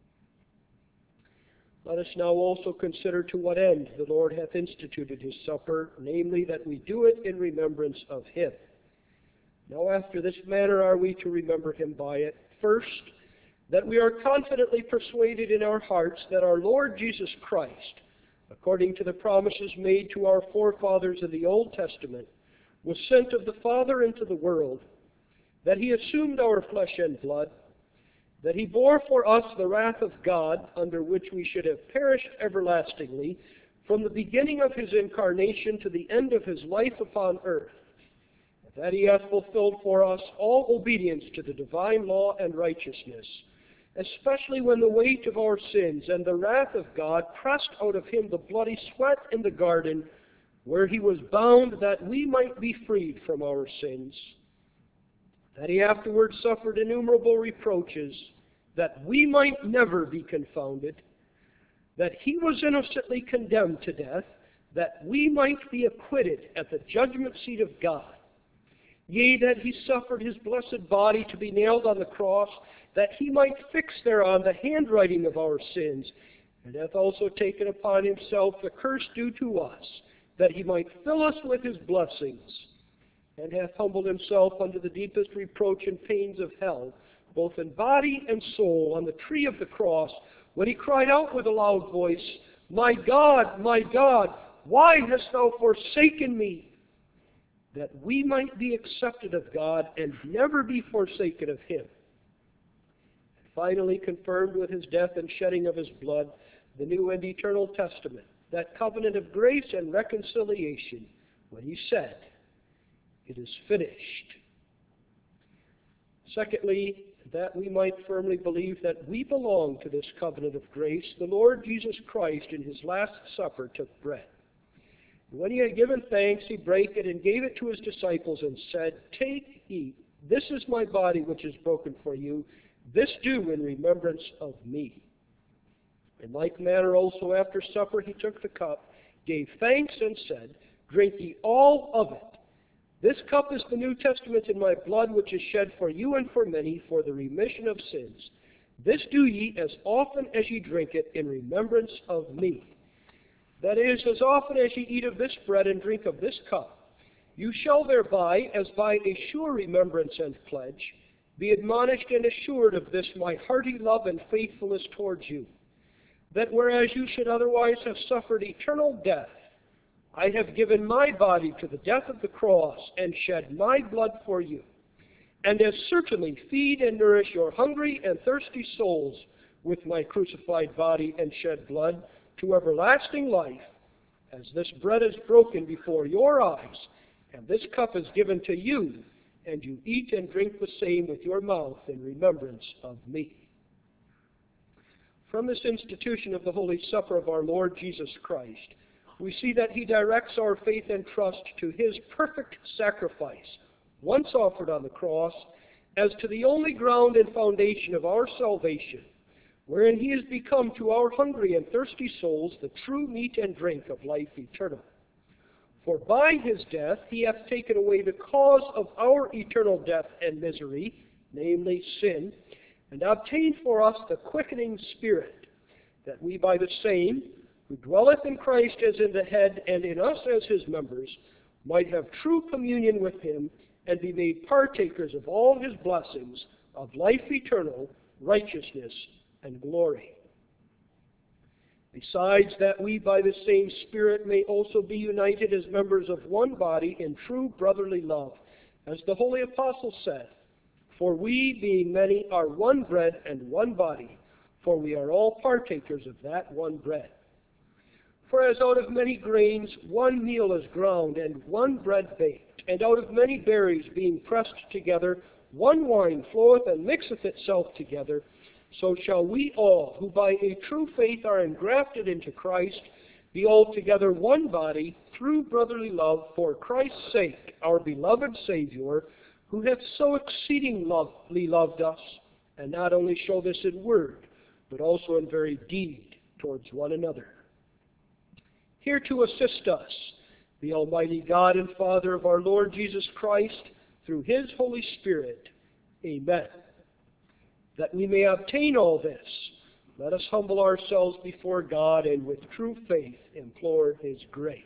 Let us now also consider to what end the Lord hath instituted His supper, namely that we do it in remembrance of Him. Now after this manner are we to remember Him by it. First, that we are confidently persuaded in our hearts that our Lord Jesus Christ, according to the promises made to our forefathers in the Old Testament, was sent of the Father into the world, that He assumed our flesh and blood, that He bore for us the wrath of God, under which we should have perished everlastingly, from the beginning of His incarnation to the end of His life upon earth, that He hath fulfilled for us all obedience to the divine law and righteousness, especially when the weight of our sins and the wrath of God pressed out of Him the bloody sweat in the garden, where He was bound that we might be freed from our sins, that He afterwards suffered innumerable reproaches, that we might never be confounded, that He was innocently condemned to death, that we might be acquitted at the judgment seat of God, yea, that He suffered His blessed body to be nailed on the cross, that He might fix thereon the handwriting of our sins, and hath also taken upon Himself the curse due to us, that He might fill us with His blessings, and hath humbled Himself under the deepest reproach and pains of hell, both in body and soul, on the tree of the cross, when He cried out with a loud voice, My God, my God, why hast Thou forsaken me? That we might be accepted of God and never be forsaken of Him. And finally, confirmed with His death and shedding of His blood, the new and eternal testament, that covenant of grace and reconciliation, when He said, It is finished. Secondly, that we might firmly believe that we belong to this covenant of grace, the Lord Jesus Christ in His last supper took bread. When He had given thanks, He brake it and gave it to His disciples and said, Take, eat, this is my body which is broken for you. This do in remembrance of me. In like manner also after supper He took the cup, gave thanks and said, Drink ye all of it. This cup is the New Testament in my blood, which is shed for you and for many for the remission of sins. This do ye as often as ye drink it in remembrance of me. That is, as often as ye eat of this bread and drink of this cup, You shall thereby, as by a sure remembrance and pledge, be admonished and assured of this my hearty love and faithfulness towards you, that whereas you should otherwise have suffered eternal death, I have given my body to the death of the cross and shed my blood for you, and as certainly feed and nourish your hungry and thirsty souls with my crucified body and shed blood to everlasting life, as this bread is broken before your eyes, and this cup is given to you, and you eat and drink the same with your mouth in remembrance of me. From this institution of the Holy Supper of our Lord Jesus Christ, we see that he directs our faith and trust to his perfect sacrifice, once offered on the cross, as to the only ground and foundation of our salvation, wherein he has become to our hungry and thirsty souls the true meat and drink of life eternal. For by his death he hath taken away the cause of our eternal death and misery, namely sin, and obtained for us the quickening Spirit, that we by the same, who dwelleth in Christ as in the head, and in us as his members, might have true communion with him, and be made partakers of all his blessings of life eternal, righteousness, and glory. Besides that we by the same Spirit may also be united as members of one body in true brotherly love, as the Holy Apostle said, for we, being many, are one bread and one body, for we are all partakers of that one bread. For as out of many grains one meal is ground, and one bread baked, and out of many berries being pressed together, one wine floweth and mixeth itself together, so shall we all, who by a true faith are engrafted into Christ, be altogether one body, through brotherly love, for Christ's sake, our beloved Savior, who hath so exceedingly loved us, and not only show this in word, but also in very deed towards one another. Here to assist us, the Almighty God and Father of our Lord Jesus Christ, through his Holy Spirit. Amen. That we may obtain all this, let us humble ourselves before God and with true faith implore his grace.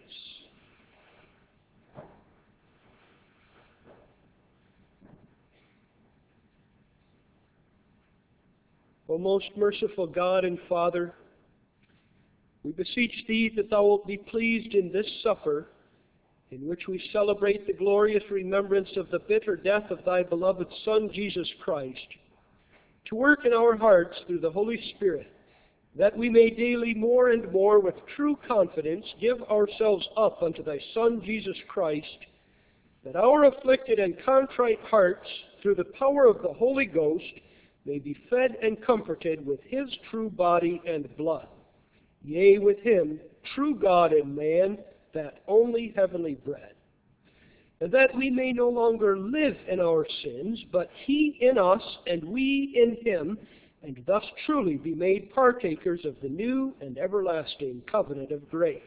O most merciful God and Father, we beseech thee that thou wilt be pleased in this supper, in which we celebrate the glorious remembrance of the bitter death of thy beloved Son, Jesus Christ, to work in our hearts through the Holy Spirit, that we may daily more and more with true confidence give ourselves up unto thy Son, Jesus Christ, that our afflicted and contrite hearts, through the power of the Holy Ghost, may be fed and comforted with his true body and blood. Yea, with him, true God and man, that only heavenly bread. And that we may no longer live in our sins, but he in us and we in him, and thus truly be made partakers of the new and everlasting covenant of grace.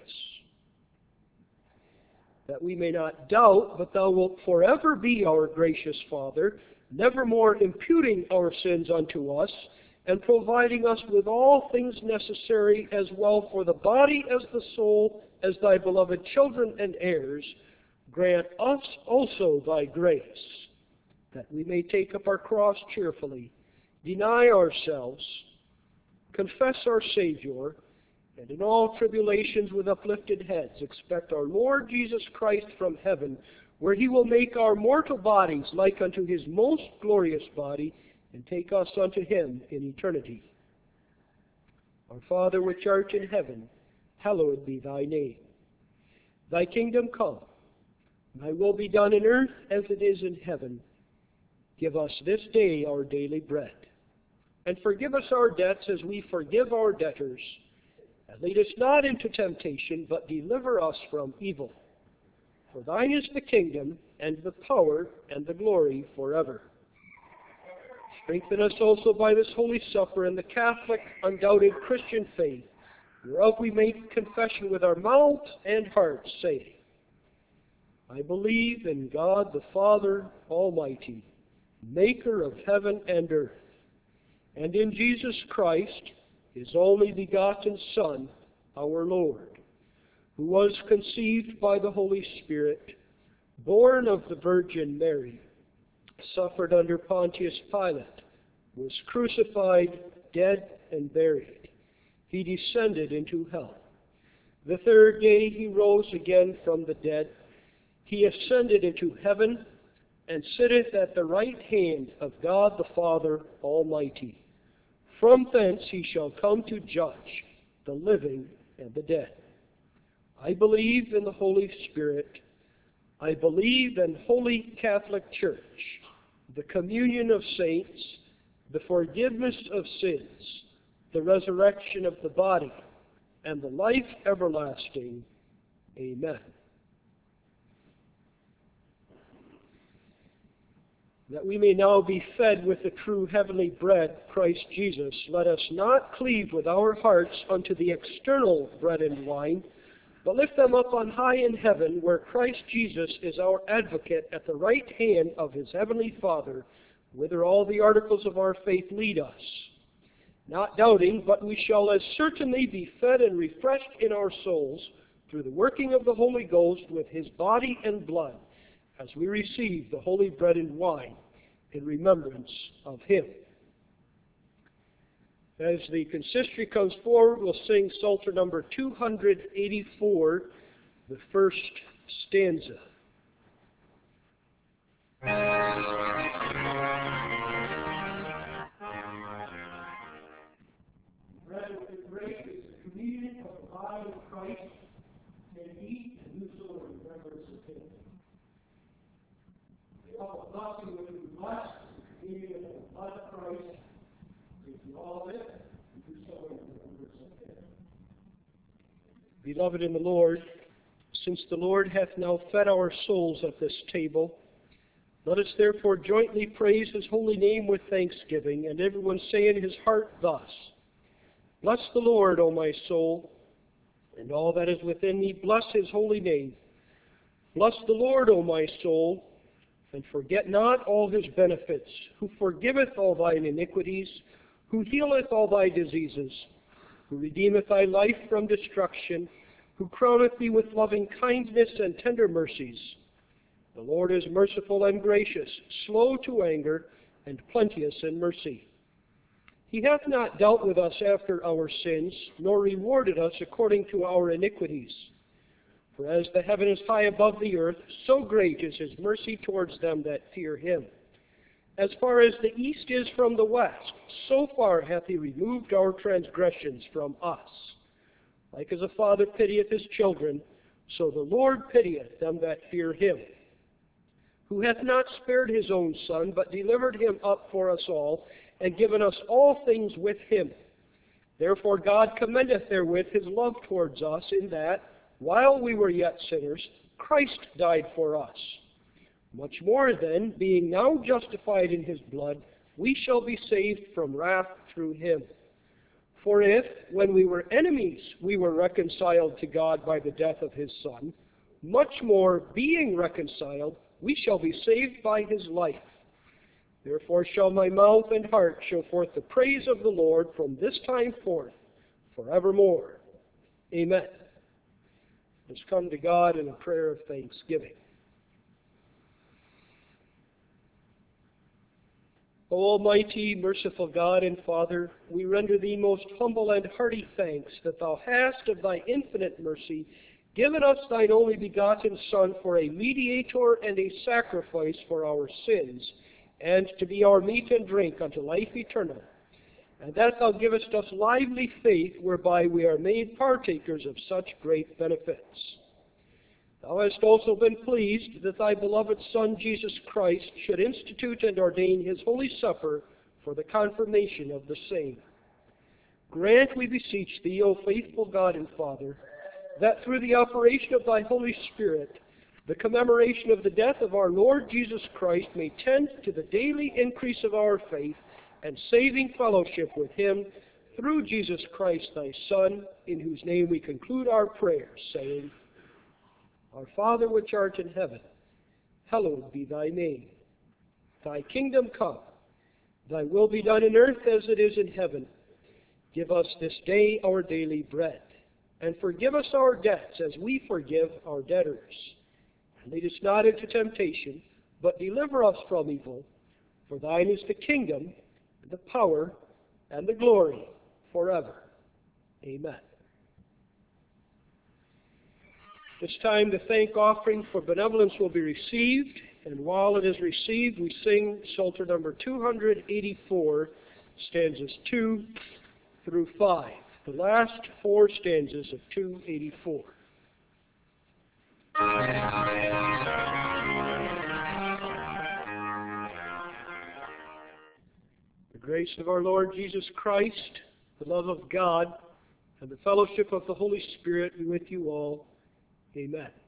That we may not doubt, but thou wilt forever be our gracious Father, nevermore imputing our sins unto us, and providing us with all things necessary as well for the body as the soul, as thy beloved children and heirs, grant us also thy grace, that we may take up our cross cheerfully, deny ourselves, confess our Savior, and in all tribulations with uplifted heads expect our Lord Jesus Christ from heaven, where he will make our mortal bodies like unto his most glorious body, and take us unto him in eternity. Our Father which art in heaven, hallowed be thy name. Thy kingdom come, thy will be done in earth as it is in heaven. Give us this day our daily bread. And forgive us our debts as we forgive our debtors. And lead us not into temptation, but deliver us from evil. For thine is the kingdom, and the power, and the glory forever. Strengthen us also by this Holy Supper in the Catholic, undoubted Christian faith, whereof we make confession with our mouths and hearts, saying, I believe in God the Father Almighty, maker of heaven and earth, and in Jesus Christ, his only begotten Son, our Lord, who was conceived by the Holy Spirit, born of the Virgin Mary, suffered under Pontius Pilate, was crucified, dead, and buried. He descended into hell. The third day he rose again from the dead. He ascended into heaven, and sitteth at the right hand of God the Father Almighty. From thence he shall come to judge the living and the dead. I believe in the Holy Spirit. I believe in Holy Catholic Church, the communion of saints, the forgiveness of sins, the resurrection of the body, and the life everlasting. Amen. That we may now be fed with the true heavenly bread, Christ Jesus, let us not cleave with our hearts unto the external bread and wine, but lift them up on high in heaven, where Christ Jesus is our advocate at the right hand of his heavenly Father, whither all the articles of our faith lead us. Not doubting, but we shall as certainly be fed and refreshed in our souls through the working of the Holy Ghost with his body and blood, as we receive the holy bread and wine in remembrance of him. As the consistory comes forward, we'll sing Psalter number two hundred eighty-four, the first stanza. Bread of the grace is the communion of the body of Christ, and eat and do so in remembrance of him. All the blessing which we bless, the communion of the blood of Christ, if you all live, and do so in remembrance of him. Beloved in the Lord, since the Lord hath now fed our souls at this table, let us therefore jointly praise his holy name with thanksgiving, and everyone say in his heart thus: Bless the Lord, O my soul, and all that is within me, bless his holy name. Bless the Lord, O my soul, and forget not all his benefits, who forgiveth all thine iniquities, who healeth all thy diseases, who redeemeth thy life from destruction, who crowneth thee with loving kindness and tender mercies. The Lord is merciful and gracious, slow to anger, and plenteous in mercy. He hath not dealt with us after our sins, nor rewarded us according to our iniquities. For as the heaven is high above the earth, so great is his mercy towards them that fear him. As far as the east is from the west, so far hath he removed our transgressions from us. Like as a father pitieth his children, so the Lord pitieth them that fear him. Who hath not spared his own Son, but delivered him up for us all, and given us all things with him. Therefore God commendeth therewith his love towards us, in that, while we were yet sinners, Christ died for us. Much more then, being now justified in his blood, we shall be saved from wrath through him. For if, when we were enemies, we were reconciled to God by the death of his Son, much more, being reconciled, we shall be saved by his life. Therefore shall my mouth and heart show forth the praise of the Lord from this time forth, forevermore. Amen. Let's come to God in a prayer of thanksgiving. O Almighty, merciful God and Father, we render thee most humble and hearty thanks that thou hast of thy infinite mercy given us thine only begotten Son for a mediator and a sacrifice for our sins, and to be our meat and drink unto life eternal, and that thou givest us lively faith, whereby we are made partakers of such great benefits. Thou hast also been pleased that thy beloved Son, Jesus Christ, should institute and ordain his holy supper for the confirmation of the same. Grant, we beseech thee, O faithful God and Father, that through the operation of thy Holy Spirit, the commemoration of the death of our Lord Jesus Christ may tend to the daily increase of our faith and saving fellowship with him, through Jesus Christ thy Son, in whose name we conclude our prayers, saying, Our Father which art in heaven, hallowed be thy name. Thy kingdom come, thy will be done in earth as it is in heaven. Give us this day our daily bread, and forgive us our debts as we forgive our debtors. And lead us not into temptation, but deliver us from evil. For thine is the kingdom, and the power, and the glory, forever. Amen. This time the thank offering for benevolence will be received, and while it is received, we sing Psalter number two hundred eighty-four, stanzas two through five, the last four stanzas of two eighty-four. The grace of our Lord Jesus Christ, the love of God, and the fellowship of the Holy Spirit be with you all. Amen.